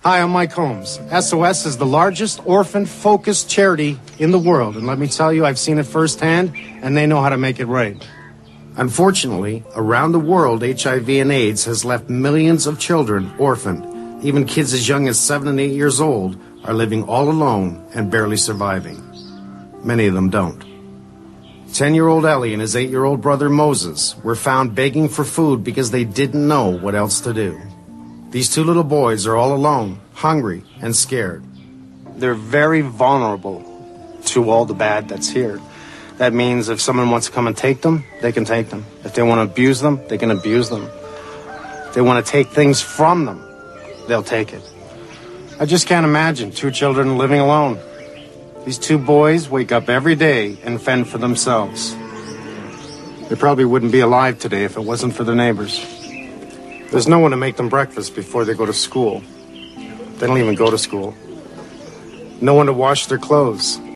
Hi, I'm Mike Holmes. SOS is the largest orphan-focused charity in the world, and let me tell you, I've seen it firsthand, and they know how to make it right. Unfortunately, around the world, HIV and AIDS has left millions of children orphaned. Even kids as young as 7 and 8 years old are living all alone and barely surviving. Many of them don't. 10-year-old Ellie and his 8-year-old brother Moses were found begging for food because they didn't know what else to do. These two little boys are all alone, hungry, and scared. They're very vulnerable to all the bad that's here. That means if someone wants to come and take them, they can take them. If they want to abuse them, they can abuse them. If they want to take things from them, they'll take it. I just can't imagine 2 children living alone. These 2 boys wake up every day and fend for themselves. They probably wouldn't be alive today if it wasn't for their neighbors. There's no one to make them breakfast before they go to school. They don't even go to school. No one to wash their clothes.